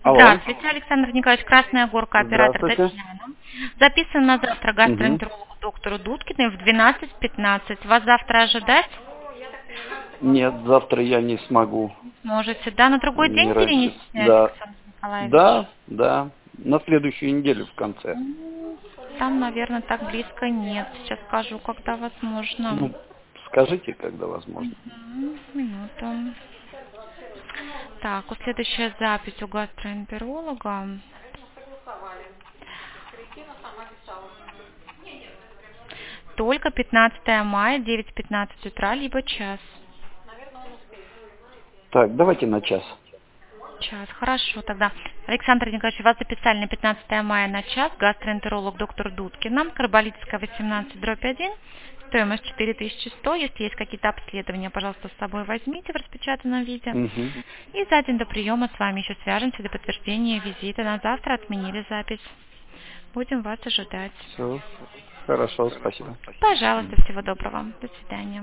Алло. Здравствуйте, Александр Николаевич, Красная Горка, оператор Здравствуйте. Татьяна. Записан на завтра Мгм. гастроэнтерологу доктору Дудкиной в 12:15. Вас завтра ожидать? Нет, завтра я не смогу. Можете, да? На другой Не день раньше. перенести, Да. Александр Николаевич? Да. На следующую неделю в конце. Там, наверное, так близко нет. Сейчас скажу, когда возможно. Ну, скажите, когда возможно. Минуту. Так, вот следующая запись у гастроэнтеролога. Только 15 мая, 9:15 утра, либо час. Так, давайте на час. Час, хорошо тогда. Александр Николаевич, вас записали на 15 мая на час. Гастроэнтеролог доктор Дудкина, Карболитская, 18/1. Стоимость 4100. Если есть какие-то обследования, пожалуйста, с собой возьмите в распечатанном виде. Угу. И за день до приема с вами еще свяжемся для подтверждения визита. На завтра отменили запись. Будем вас ожидать. Все. Хорошо, спасибо. Пожалуйста, всего доброго. До свидания.